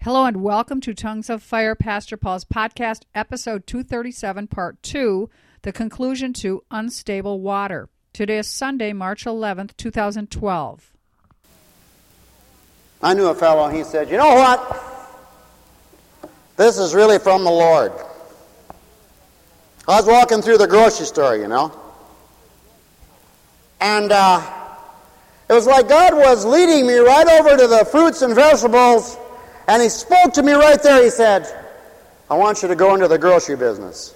Hello and welcome to Tongues of Fire, Pastor Paul's podcast, episode 237, part 2, the conclusion to Unstable Water. Today is Sunday, March 11th, 2012. I knew a fellow, and he said, you know what? This is really from the Lord. I was walking through the grocery store, and it was like God was leading me right over to the fruits and vegetables. And he spoke to me right there. He said, I want you to go into the grocery business.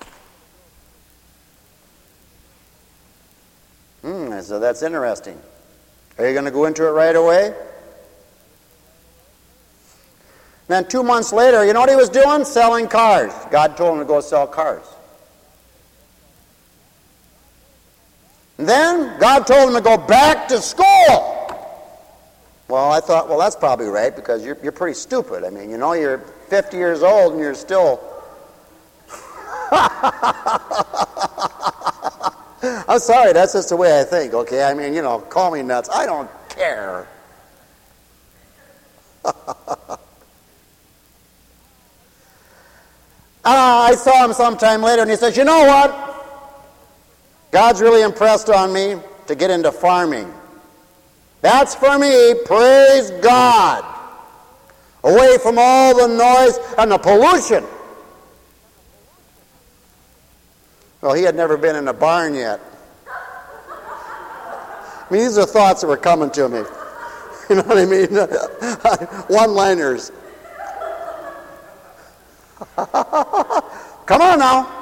I said, that's interesting. Are you going to go into it right away? Then 2 months later, you know what he was doing? Selling cars. God told him to go sell cars. And then God told him to go back to school. Well, I thought, well, that's probably right, because you're pretty stupid. I mean, you're 50 years old and you're still... I'm sorry, that's just the way I think, okay? I mean, call me nuts. I don't care. I saw him sometime later, and he says, you know what? God's really impressed on me to get into farming. That's for me, praise God. Away from all the noise and the pollution. Well, he had never been in a barn yet. I mean, these are thoughts that were coming to me. You know what I mean? One-liners. Come on now.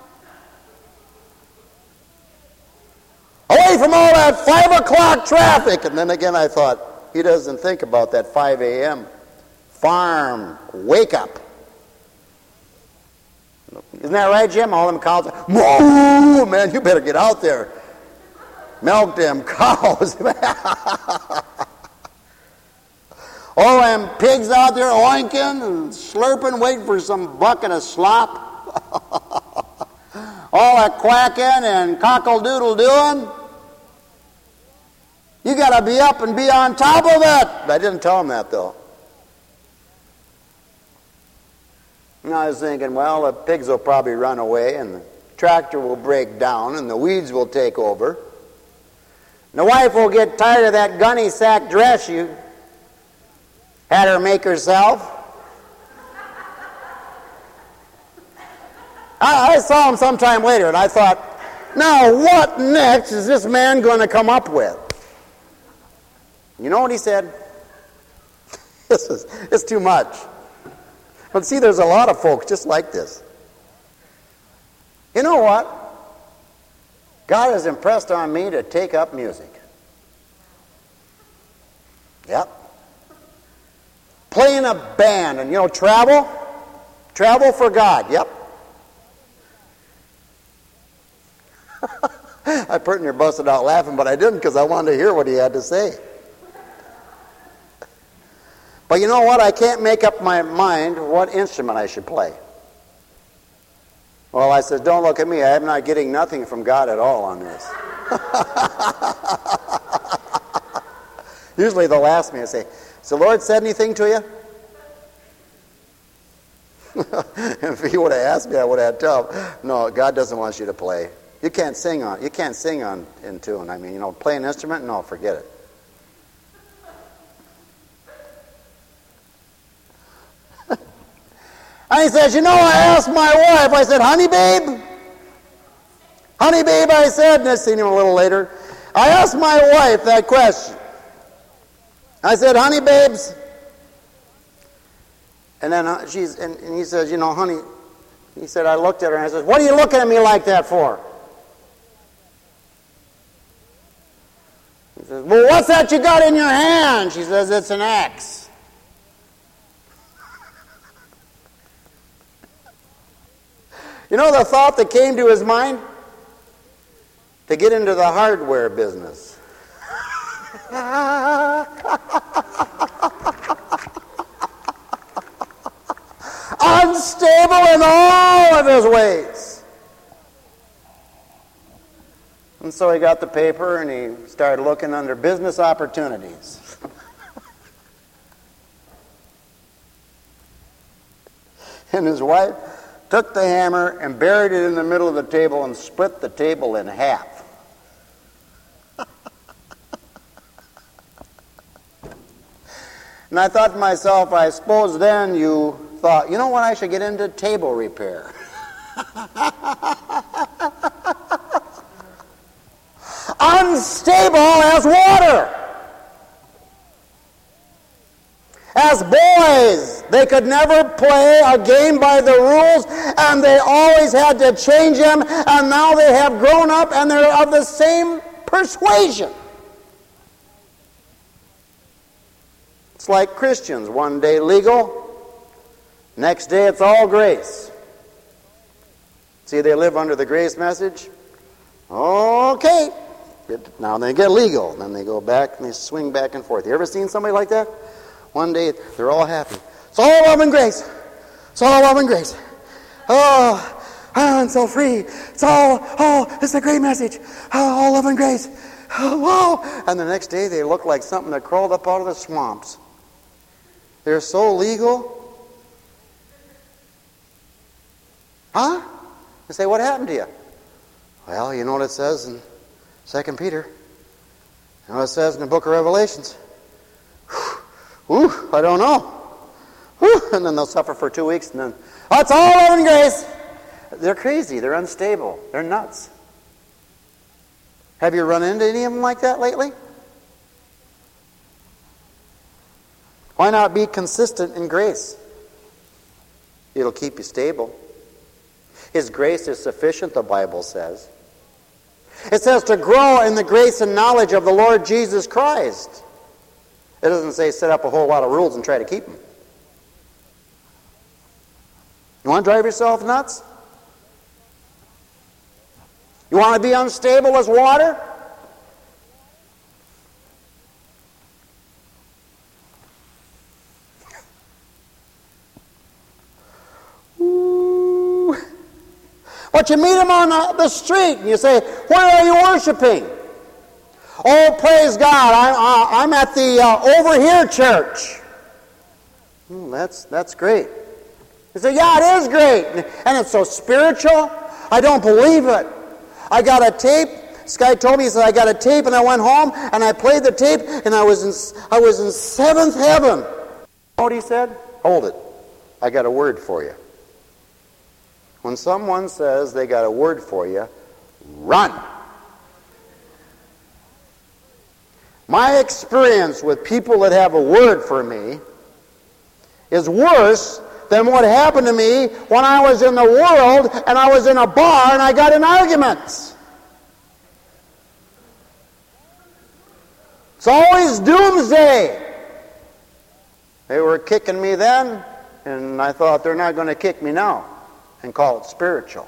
Away from all that 5 o'clock traffic. And then again I thought, he doesn't think about that 5 a.m. farm wake up. Isn't that right, Jim? All them cows, moo, man, you better get out there. Milk them cows. All them pigs out there oinking and slurping, waiting for some bucket of slop. All that quacking and cockle-doodle-doing. You got to be up and be on top of it. I didn't tell him that, though. And I was thinking, well, the pigs will probably run away, and the tractor will break down, and the weeds will take over. And the wife will get tired of that gunny sack dress you had her make herself. I saw him sometime later, and I thought, now what next is this man going to come up with? You know what he said? It's too much. But see, there's a lot of folks just like this. You know what? God has impressed on me to take up music. Yep. Play in a band and, travel. Travel for God. Yep. I pretty near busted out laughing, but I didn't because I wanted to hear what he had to say. But you know what? I can't make up my mind what instrument I should play. Well, I said, don't look at me. I'm not getting nothing from God at all on this. Usually they'll ask me and say, has the Lord said anything to you? If he would have asked me, I would have told him, no, God doesn't want you to play. You can't sing in tune. I mean, play an instrument? No, forget it. And he says, I asked my wife, I said, honey babe, I said, and I seen him a little later. I asked my wife that question. I said, honey babes, and then and he says, honey, he said, I looked at her and I said, what are you looking at me like that for? He says, well, what's that you got in your hand? She says, it's an axe. You know the thought that came to his mind? To get into the hardware business. Unstable in all of his ways. And so he got the paper and he started looking under business opportunities. And his wife took the hammer and buried it in the middle of the table and split the table in half. And I thought to myself, I suppose then you thought, you know what, I should get into table repair. Unstable as water. As boys, they could never play a game by the rules, and they always had to change them, and now they have grown up and they're of the same persuasion. It's like Christians, one day legal, next day it's all grace. See, they live under the grace message. Okay, now they get legal, then they go back and they swing back and forth. You ever seen somebody like that? One day they're all happy. It's all love and grace. It's all love and grace. Oh, I'm so free. It's it's a great message. Oh, all love and grace. Oh, whoa. And the next day they look like something that crawled up out of the swamps. They're so legal. Huh? You say, what happened to you? Well, you know what it says in 2 Peter. You know what it says in the book of Revelations. I don't know. And then they'll suffer for 2 weeks, and then, it's all love and grace. They're crazy. They're unstable. They're nuts. Have you run into any of them like that lately? Why not be consistent in grace? It'll keep you stable. His grace is sufficient, the Bible says. It says to grow in the grace and knowledge of the Lord Jesus Christ. It doesn't say set up a whole lot of rules and try to keep them. You want to drive yourself nuts? You want to be unstable as water? Ooh. But you meet them on the street and you say, where are you worshiping? Oh, praise God, I'm at the Over Here church. That's great. You say, yeah, it is great. And it's so spiritual. I don't believe it. I got a tape. This guy told me, he said, I got a tape, and I went home, and I played the tape, and I was in seventh heaven. You know what he said? Hold it. I got a word for you. When someone says they got a word for you, run. My experience with people that have a word for me is worse than what happened to me when I was in the world and I was in a bar and I got in arguments. It's always doomsday. They were kicking me then, and I thought they're not going to kick me now and call it spiritual.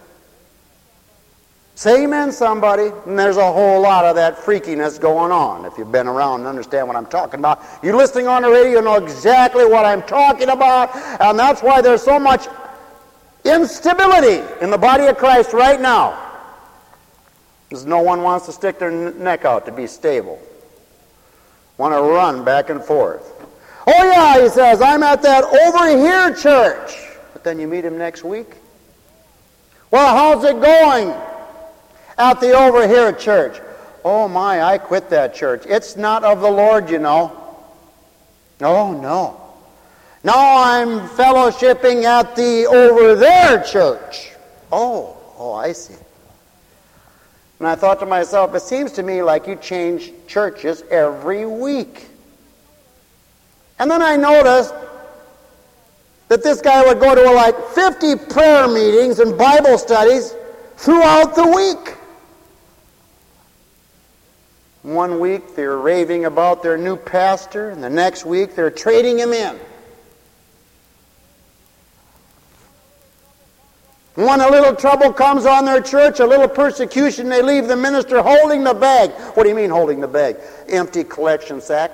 Say amen, somebody. And there's a whole lot of that freakiness going on. If you've been around and understand what I'm talking about. You're listening on the radio, you know exactly what I'm talking about. And that's why there's so much instability in the body of Christ right now. Because no one wants to stick their neck out to be stable. Want to run back and forth. Oh yeah, he says, I'm at that Over Here church. But then you meet him next week. Well, how's it going at the Over Here church? Oh my, I quit that church. It's not of the Lord, you know. Oh no. Now I'm fellowshipping at the Over There church. Oh, I see. And I thought to myself, it seems to me like you change churches every week. And then I noticed that this guy would go to like 50 prayer meetings and Bible studies throughout the week. One week they're raving about their new pastor, and the next week they're trading him in. When a little trouble comes on their church, a little persecution, they leave the minister holding the bag. What do you mean holding the bag? Empty collection sack.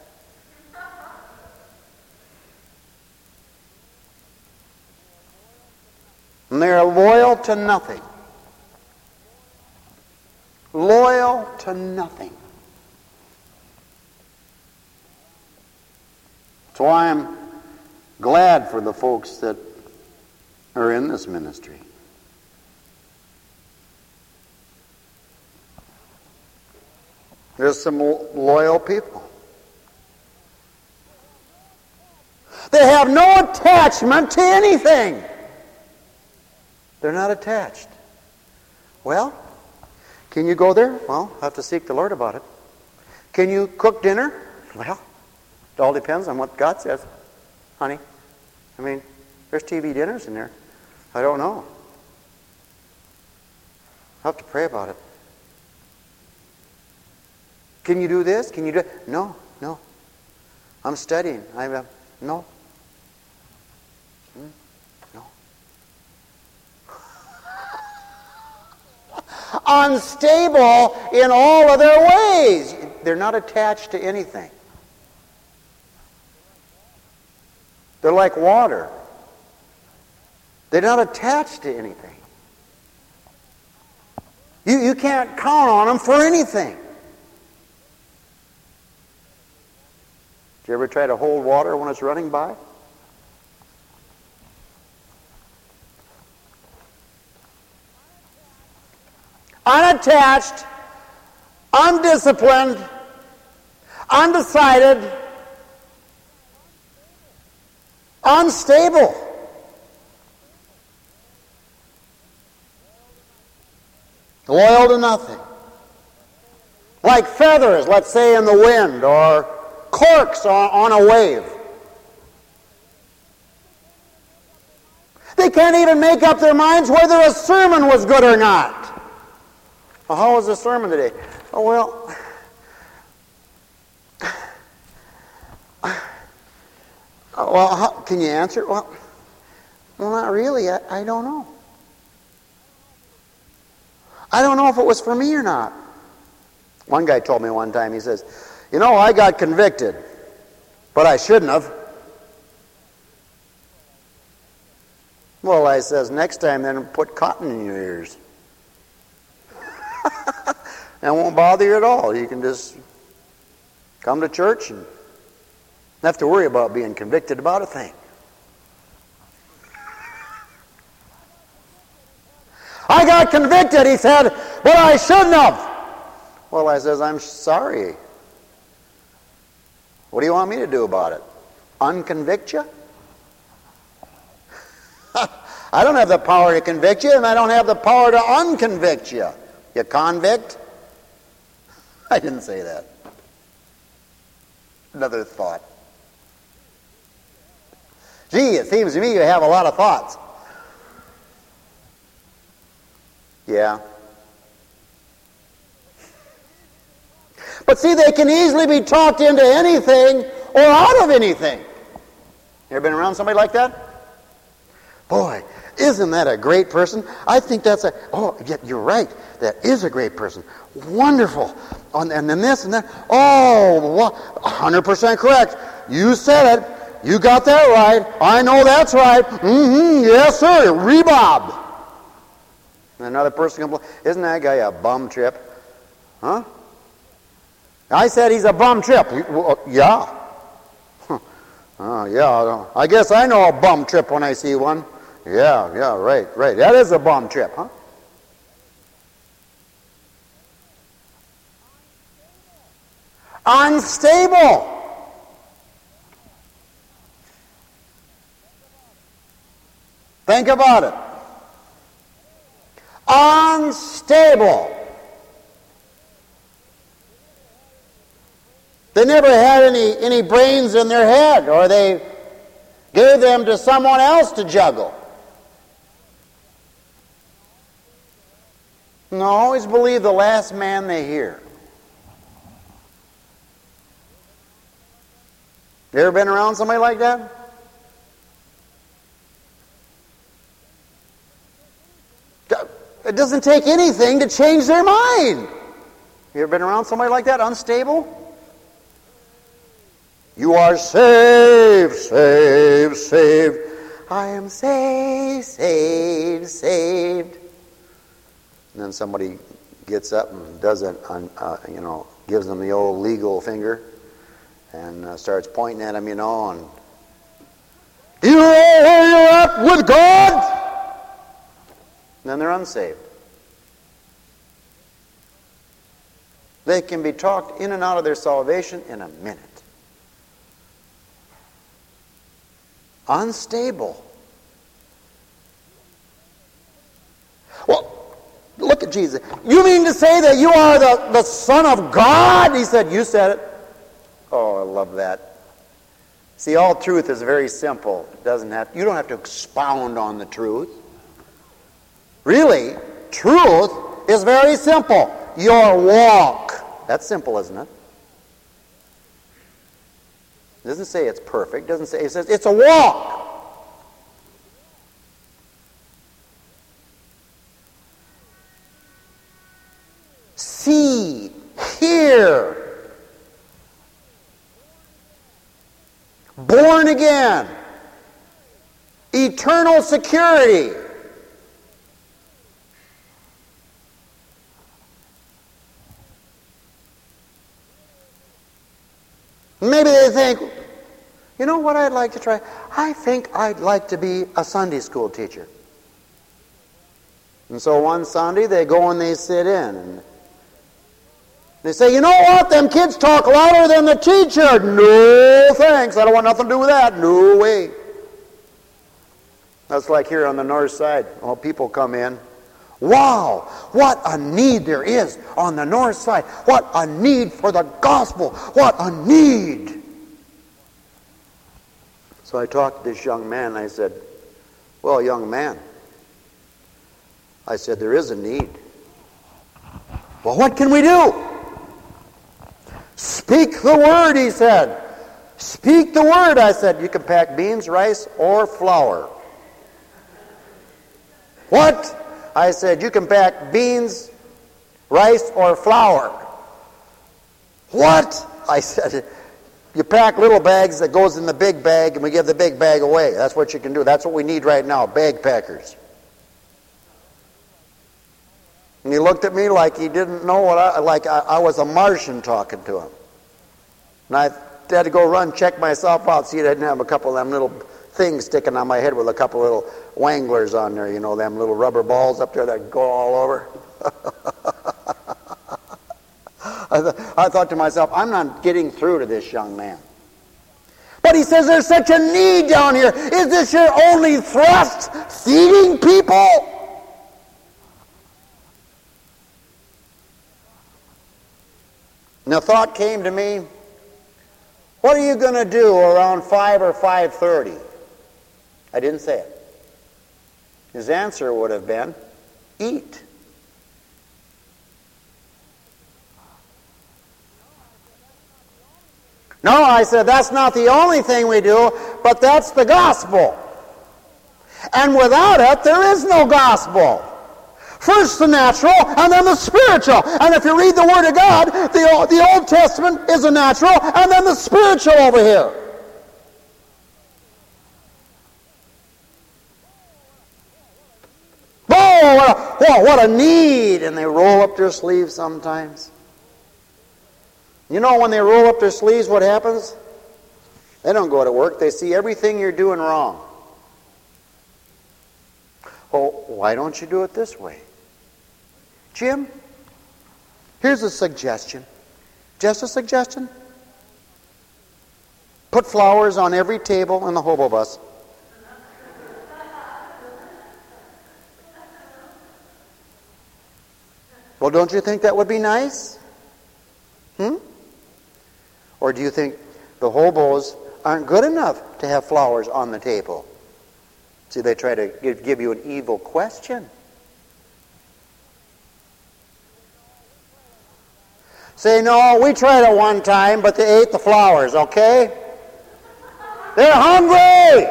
And they're loyal to nothing. Loyal to nothing. So I'm glad for the folks that are in this ministry. There's some loyal people. They have no attachment to anything. They're not attached. Well, can you go there? Well, I have to seek the Lord about it. Can you cook dinner? Well, it all depends on what God says, honey. I mean, there's TV dinners in there. I don't know. I have to pray about it. Can you do this? Can you do it? No. I'm studying. No. No. Unstable in all of their ways. They're not attached to anything. They're like water. They're not attached to anything. You can't count on them for anything. Did you ever try to hold water when it's running by? Unattached, undisciplined, undecided, unstable. Loyal to nothing. Like feathers, let's say, in the wind, or corks on a wave. They can't even make up their minds whether a sermon was good or not. Well, how was the sermon today? Oh, well, can you answer? Well, not really. I don't know. I don't know if it was for me or not. One guy told me one time, he says, I got convicted, but I shouldn't have. Well, I says, next time then put cotton in your ears. That won't bother you at all. You can just come to church and not have to worry about being convicted about a thing. I got convicted, he said, but I shouldn't have. Well, I says, I'm sorry. What do you want me to do about it? Unconvict you? I don't have the power to convict you, and I don't have the power to unconvict you. You convict? I didn't say that. Another thought. Gee, it seems to me you have a lot of thoughts. Yeah. But see, they can easily be talked into anything or out of anything. You ever been around somebody like that? Boy, isn't that a great person? I think that's you're right. That is a great person. Wonderful. And then this and that. Oh, 100% correct. You said it. You got that right. I know that's right. Yes, sir. Rebob. And another person comes, isn't that guy a bum trip? Huh? I said he's a bum trip. Yeah. Yeah. I guess I know a bum trip when I see one. Yeah, right. That is a bum trip, huh? Unstable. Think about it. Unstable. They never had any brains in their head, or they gave them to someone else to juggle. No, always believe the last man they hear. You ever been around somebody like that? It doesn't take anything to change their mind. You ever been around somebody like that, unstable? You are saved, saved, saved. I am saved, saved, saved. And then somebody gets up and does it, gives them the old legal finger and starts pointing at him, and you know where you're at with God? then they're unsaved. They can be talked in and out of their salvation in a minute. Unstable. Well, look at Jesus. You mean to say that you are the Son of God? He said, you said it. Oh, I love that. See, all truth is very simple. You don't have to expound on the truth. Really, truth is very simple. Your walk. That's simple, isn't it? It doesn't say it's perfect. It says it's a walk. See, hear, born again, eternal security. Maybe they think, you know what I'd like to try? I think I'd like to be a Sunday school teacher. And so one Sunday they go and they sit in and they say, you know what? Them kids talk louder than the teacher. No thanks. I don't want nothing to do with that. No way. That's like here on the north side. Oh, people come in. Wow, what a need there is on the north side. What a need for the gospel. What a need. So I talked to this young man and I said, well, young man, I said, there is a need. Well, what can we do? Speak the word, he said. Speak the word, I said. You can pack beans, rice, or flour. What? I said, you can pack beans, rice, or flour. What? I said, you pack little bags that goes in the big bag, and we give the big bag away. That's what you can do. That's what we need right now, bag packers. And he looked at me like he didn't know what I was a Martian talking to him. And I had to go run, check myself out, see I didn't have a couple of them little things sticking on my head with a couple of little wanglers on there, you know, them little rubber balls up there that go all over. I thought to myself, I'm not getting through to this young man. But he says there's such a need down here. Is this your only thrust? Feeding people? And the thought came to me, what are you going to do around 5 or 5:30? I didn't say it. His answer would have been, eat. No, I said, that's not the only thing we do, but that's the gospel. And without it, there is no gospel. First the natural, and then the spiritual. And if you read the Word of God, the Old Testament is the natural, and then the spiritual over here. Oh, what a need! And they roll up their sleeves sometimes. You know, when they roll up their sleeves, what happens? They don't go to work. They see everything you're doing wrong. Oh, why don't you do it this way? Jim, here's a suggestion. Just a suggestion. Put flowers on every table in the hobo bus. Well, don't you think that would be nice? Or do you think the hobos aren't good enough to have flowers on the table? See, they try to give you an evil question. Say, no, we tried it one time, but they ate the flowers, okay? They're hungry!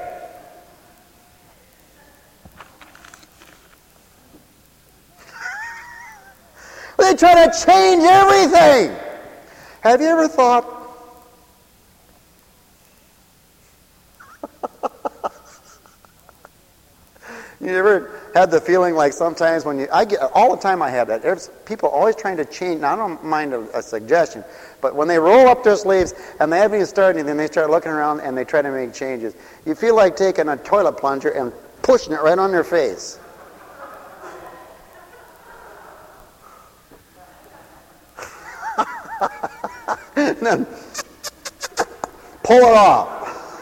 They try to change everything. Have you ever thought, you ever had the feeling like sometimes when I get, all the time I have that, there's people always trying to change. Now, I don't mind a suggestion, but when they roll up their sleeves and they haven't even started anything, they start looking around and they try to make changes. You feel like taking a toilet plunger and pushing it right on their face. and then pull it off.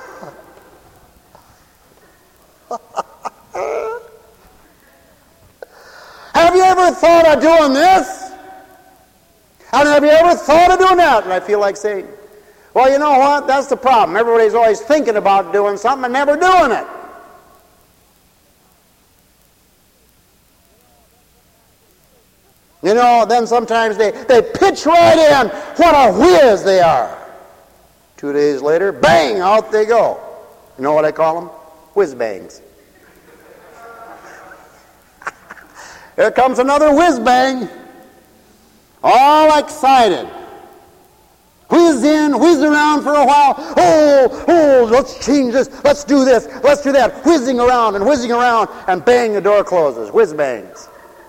Have you ever thought of doing this? And have you ever thought of doing that? And I feel like saying, well, you know what? That's the problem. Everybody's always thinking about doing something and never doing it. You know, then sometimes they pitch right in. What a whiz they are. 2 days later, bang, out they go. You know what I call them? Whiz bangs. Here comes another whiz bang. All excited. Whiz in, whiz around for a while. Oh, let's change this. Let's do this. Let's do that. Whizzing around, and bang, the door closes. Whiz bangs.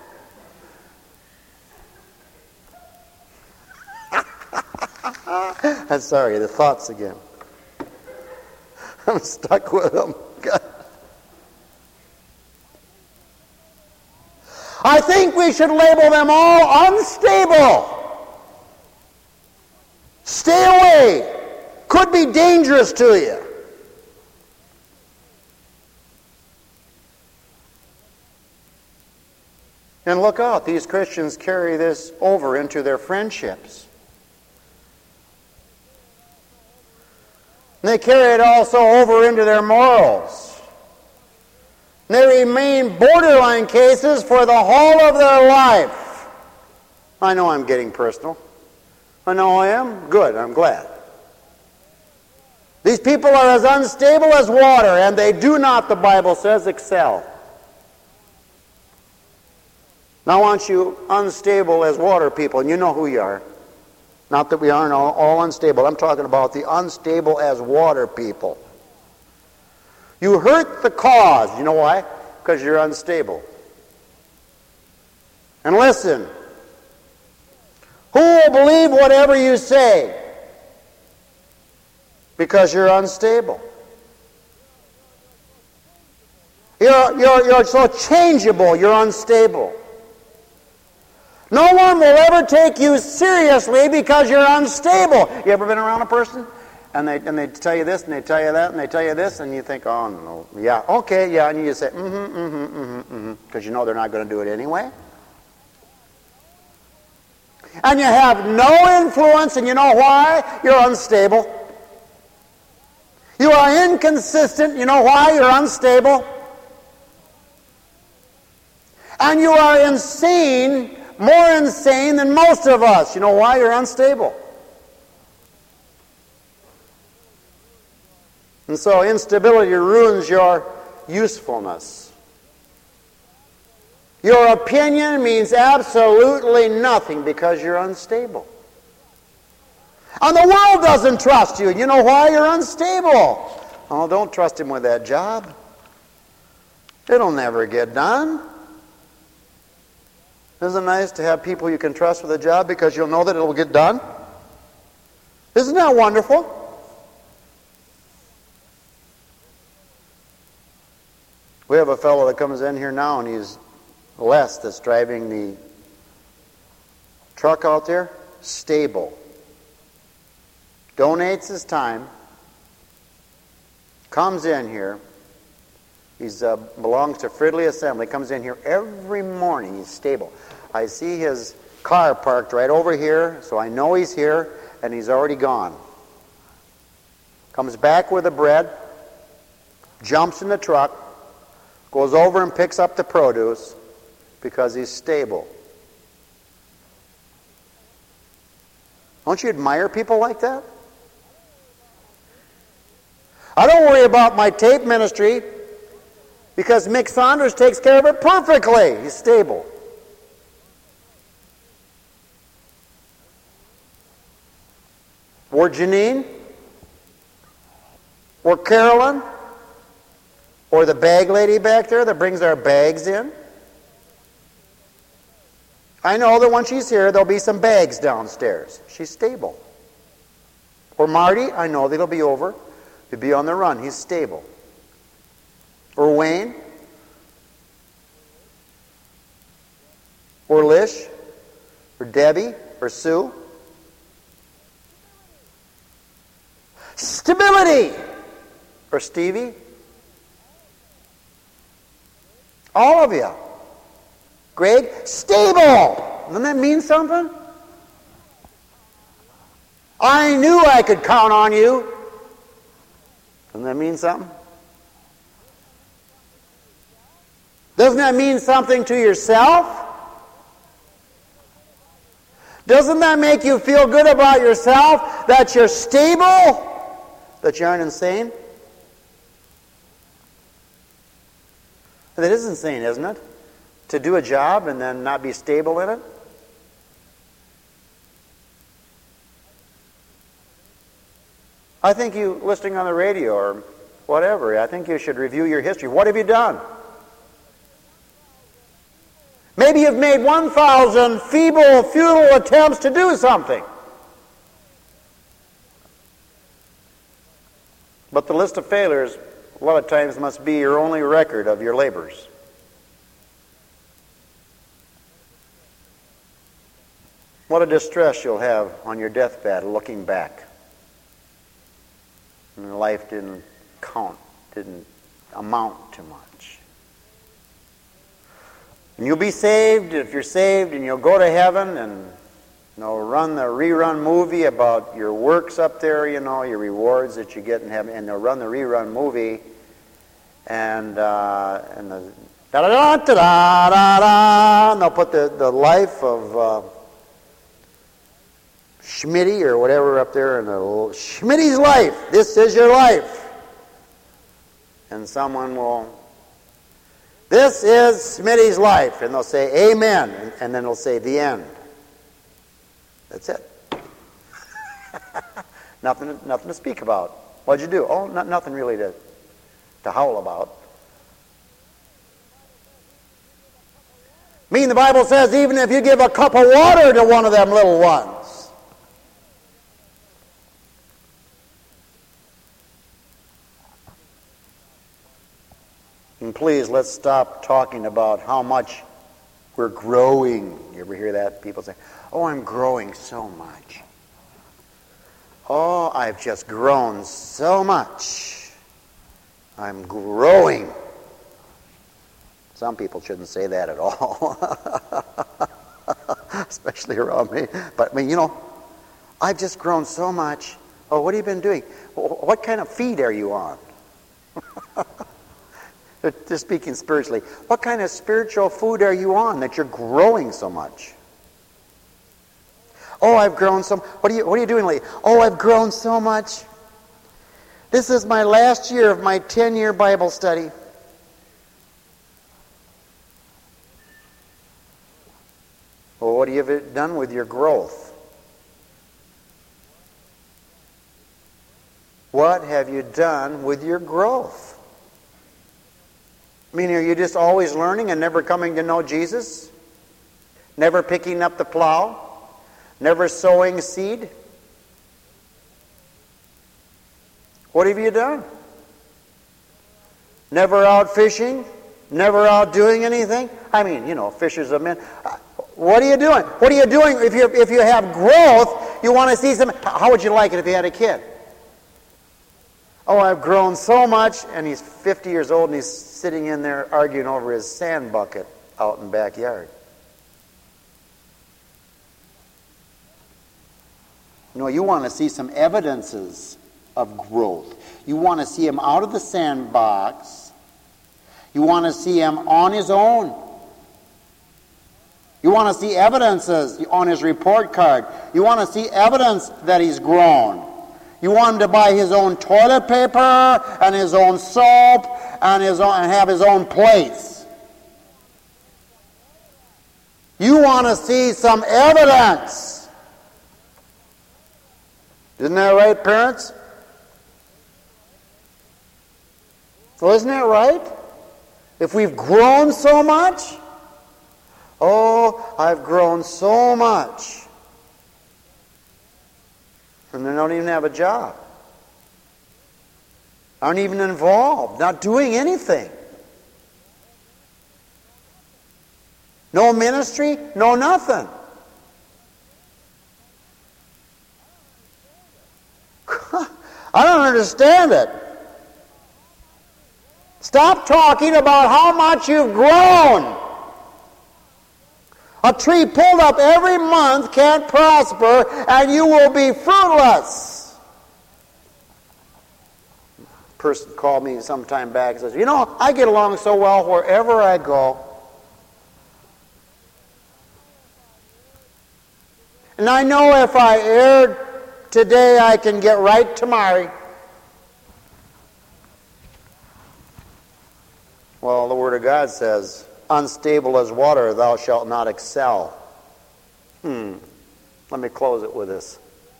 I'm sorry, the thoughts again. I'm stuck with them. I think we should label them all unstable. Stay away. Could be dangerous to you. And look out, these Christians carry this over into their friendships. And they carry it also over into their morals. And they remain borderline cases for the whole of their life. I know I'm getting personal. I know I am. Good, I'm glad. These people are as unstable as water, and they do not, the Bible says, excel. Now I want you unstable as water people, and you know who you are. Not that we aren't all unstable. I'm talking about the unstable as water people. You hurt the cause. You know why? Because you're unstable. And listen, who will believe whatever you say? Because you're unstable. You're so changeable, you're unstable. No one will ever take you seriously because you're unstable. You ever been around a person? And they tell you this, and they tell you that, and they tell you this, and you think, oh, no, yeah, okay, yeah, and you just say, because you know they're not going to do it anyway. And you have no influence, and you know why? You're unstable. You are inconsistent. You know why? You're unstable. And you are insane, more insane than most of us. You know why? You're unstable. And so instability ruins your usefulness. Your opinion means absolutely nothing because you're unstable. And the world doesn't trust you. You know why? You're unstable. Oh, don't trust him with that job. It'll never get done. Isn't it nice to have people you can trust with a job because you'll know that it'll get done? Isn't that wonderful? We have a fellow that comes in here now, and he's Les that's driving the truck out there. Stable. Donates his time. Comes in here. He belongs to Fridley Assembly. Comes in here every morning. He's stable. I see his car parked right over here, so I know he's here, and he's already gone. Comes back with the bread. Jumps in the truck. Goes over and picks up the produce because he's stable. Don't you admire people like that? I don't worry about my tape ministry because Mick Saunders takes care of it perfectly. He's stable. Or Janine? Or Carolyn? Or the bag lady back there that brings our bags in? I know that when she's here, there'll be some bags downstairs. She's stable. Or Marty, I know that he'll be over. He'll be on the run. He's stable. Or Wayne. Or Lish. Or Debbie. Or Sue. Stability. Or Stevie. All of you. Greg, stable. Doesn't that mean something? I knew I could count on you. Doesn't that mean something? Doesn't that mean something to yourself? Doesn't that make you feel good about yourself? That you're stable? That you aren't insane? That is insane, isn't it? To do a job and then not be stable in it? I think you, listening on the radio or whatever, I think you should review your history. What have you done? Maybe you've made 1,000 feeble, futile attempts to do something. But the list of failures, a lot of times, must be your only record of your labors. What a distress you'll have on your deathbed looking back. And life didn't count, didn't amount to much. And you'll be saved if you're saved, and you'll go to heaven and run the rerun movie about your works up there, your rewards that you get in heaven, and they'll run the rerun movie, and the da-da-da-da-da-da, and they'll put the life of Schmitty or whatever up there, and Schmitty's life. This is your life. And someone will, this is Schmitty's life, and they'll say amen, and then they'll say the end. That's it. Nothing to speak about. What'd you do? Oh, nothing really to howl about. The Bible says even if you give a cup of water to one of them little ones. And please, let's stop talking about how much we're growing. You ever hear that? People say, oh, I'm growing so much. Oh, I've just grown so much. I'm growing. Some people shouldn't say that at all. Especially around me. But, I've just grown so much. Oh, what have you been doing? What kind of feed are you on? Just speaking spiritually, what kind of spiritual food are you on that you're growing so much? Oh, I've grown so. What are you doing lately? Oh, I've grown so much. This is my last year of my 10-year Bible study. Well, what have you done with your growth? What have you done with your growth? Are you just always learning and never coming to know Jesus? Never picking up the plow? Never sowing seed? What have you done? Never out fishing? Never out doing anything? Fishers of men. What are you doing? What are you doing if you have growth, you want to see some... How would you like it if you had a kid? Oh, I've grown so much, and he's 50 years old, and he's sitting in there arguing over his sand bucket out in the backyard. You want to see some evidences of growth. You want to see him out of the sandbox. You want to see him on his own. You want to see evidences on his report card. You want to see evidence that he's grown. You want him to buy his own toilet paper and his own soap and have his own plates. You want to see some evidence. Isn't that right, parents? So isn't that right? If we've grown so much, oh, I've grown so much. And they don't even have a job. Aren't even involved. Not doing anything. No ministry, no nothing. I don't understand it. Stop talking about how much you've grown. A tree pulled up every month can't prosper, and you will be fruitless. A person called me some time back and says, you know, I get along so well wherever I go. And I know if I err today, I can get right tomorrow. Well, the Word of God says, unstable as water, thou shalt not excel. Let me close it with this.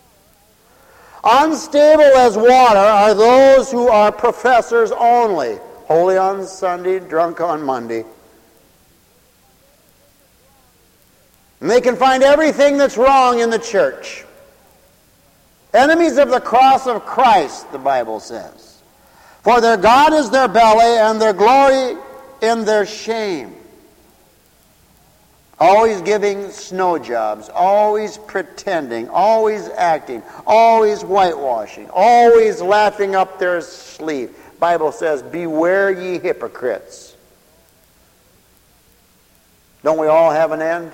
Unstable as water are those who are professors only. Holy on Sunday, drunk on Monday. And they can find everything that's wrong in the church. Enemies of the cross of Christ, the Bible says. For their God is their belly, and their glory in their shame. Always giving snow jobs, always pretending, always acting, always whitewashing, always laughing up their sleeve. Bible says, beware ye hypocrites. Don't we all have an end?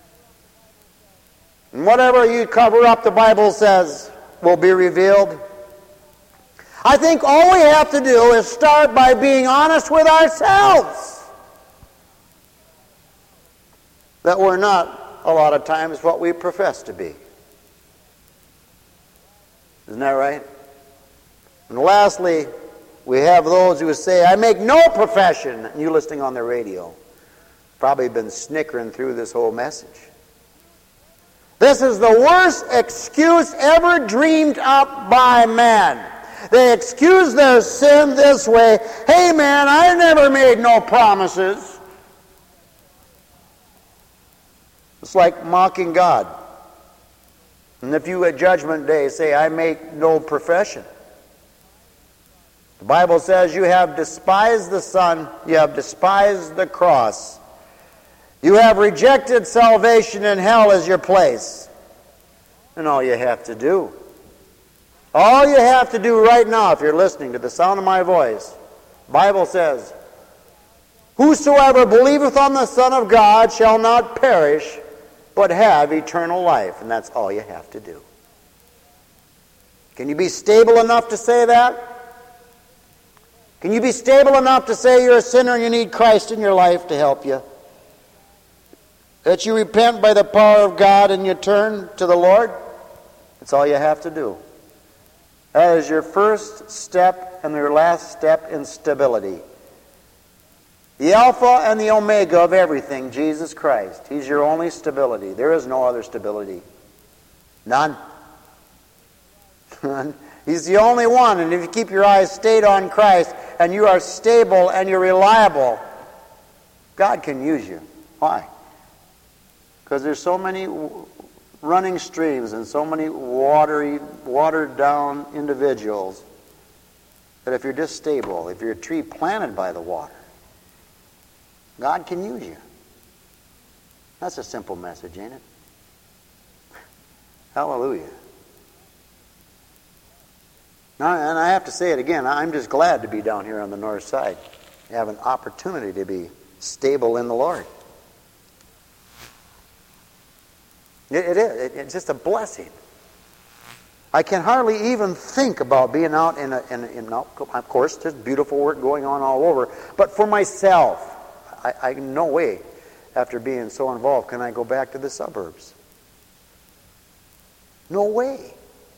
And whatever you cover up, the Bible says, will be revealed. I think all we have to do is start by being honest with ourselves. That we're not, a lot of times, what we profess to be. Isn't that right? And lastly, we have those who say, I make no profession. And you listening on the radio, probably been snickering through this whole message. This is the worst excuse ever dreamed up by man. They excuse their sin this way. Hey man, I never made no promises. It's like mocking God. And if you at Judgment Day say, I make no profession. The Bible says you have despised the Son, you have despised the cross. You have rejected salvation, and hell is your place. And all you have to do right now, if you're listening to the sound of my voice, the Bible says, whosoever believeth on the Son of God shall not perish, but have eternal life. And that's all you have to do. Can you be stable enough to say that? Can you be stable enough to say you're a sinner and you need Christ in your life to help you? That you repent by the power of God and you turn to the Lord? That's all you have to do. That is your first step and your last step in stability. The Alpha and the Omega of everything, Jesus Christ. He's your only stability. There is no other stability. None. He's the only one. And if you keep your eyes stayed on Christ and you are stable and you're reliable, God can use you. Why? Because there's so many running streams and so many watered down individuals that if you're just stable, if you're a tree planted by the water, God can use you. That's a simple message, ain't it? Hallelujah. Now, and I have to say it again, I'm just glad to be down here on the north side. Have an opportunity to be stable in the Lord. It is. It's just a blessing. I can hardly even think about being out in of course, there's beautiful work going on all over. But for myself, I no way, after being so involved, can I go back to the suburbs. No way.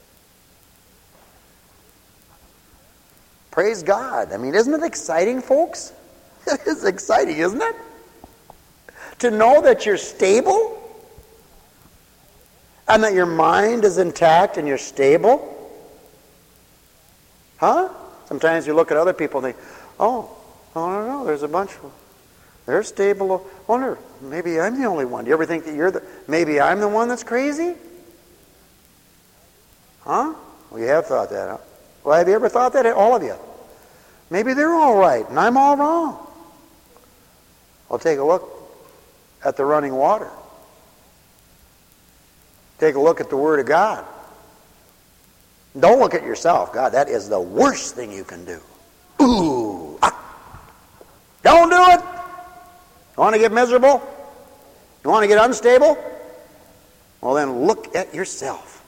Praise God. I mean, isn't it exciting, folks? It's exciting, isn't it? To know that you're stable and that your mind is intact and you're stable. Huh? Sometimes you look at other people and think, oh, I don't know, there's a bunch of them. They're stable. I wonder, maybe I'm the only one. Do you ever think that maybe I'm the one that's crazy? Huh? Well, you have thought that, huh? Well, have you ever thought that? All of you. Maybe they're all right and I'm all wrong. Well, take a look at the running water. Take a look at the Word of God. Don't look at yourself. God, that is the worst thing you can do. Ooh. Don't do it. You want to get miserable? You want to get unstable? Well, then look at yourself.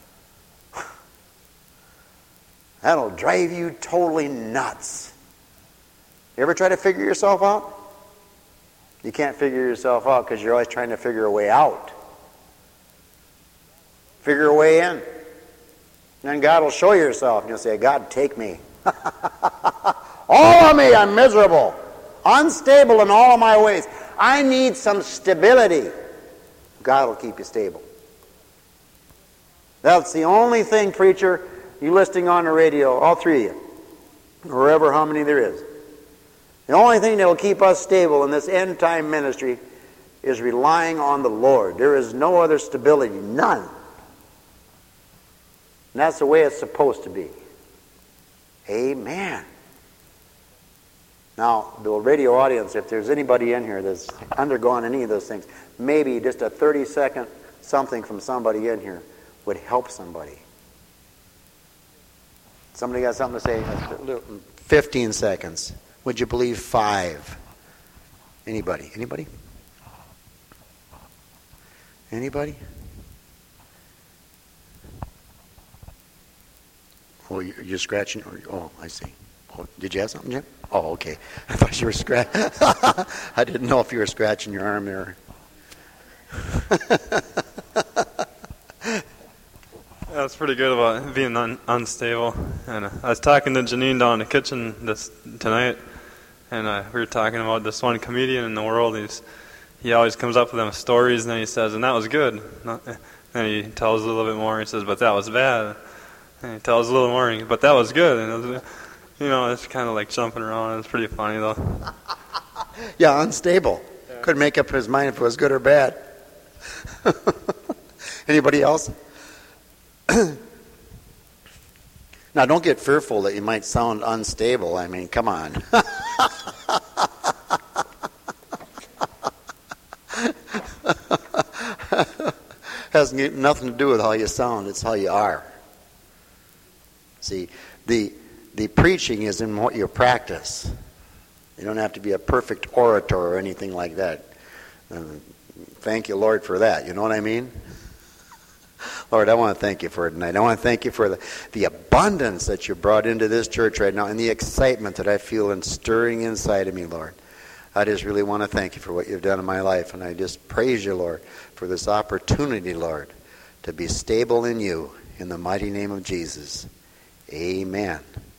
That'll drive you totally nuts. You ever try to figure yourself out? You can't figure yourself out because you're always trying to figure a way out. Figure a way in. And then God will show you yourself and you'll say, God, take me. All of me, I'm miserable. Unstable in all of my ways. I need some stability. God will keep you stable. That's the only thing, preacher, you listening on the radio, all three of you, or wherever, how many there is. The only thing that will keep us stable in this end-time ministry is relying on the Lord. There is no other stability, none. And that's the way it's supposed to be. Amen. Now, the radio audience, if there's anybody in here that's undergone any of those things, maybe just a 30-second something from somebody in here would help somebody. Somebody got something to say? 15 seconds. Would you believe 5? Anybody? Anybody? Anybody? Oh, you're scratching? Oh, I see. Oh, did you have something, Jim? Oh, okay. I thought you were scratching. I didn't know if you were scratching your arm there. That's pretty good about being unstable. And I was talking to Janine down in the kitchen tonight, and we were talking about this one comedian in the world. He always comes up with them stories, and then he says, and that was good. And he tells a little bit more. He says, but that was bad. And he tells a little more, but that was good. And it's kind of like jumping around. It's pretty funny, though. Yeah, unstable. Yeah. Couldn't make up his mind if it was good or bad. Anybody else? Now, don't get fearful that you might sound unstable. I mean, come on. Has nothing to do with how you sound. It's how you are. See, the preaching is in what you practice. You don't have to be a perfect orator or anything like that. Thank you, Lord, for that. You know what I mean? Lord, I want to thank you for it tonight. I want to thank you for the abundance that you brought into this church right now and the excitement that I feel and stirring inside of me, Lord. I just really want to thank you for what you've done in my life, and I just praise you, Lord, for this opportunity, Lord, to be stable in you in the mighty name of Jesus. Amen.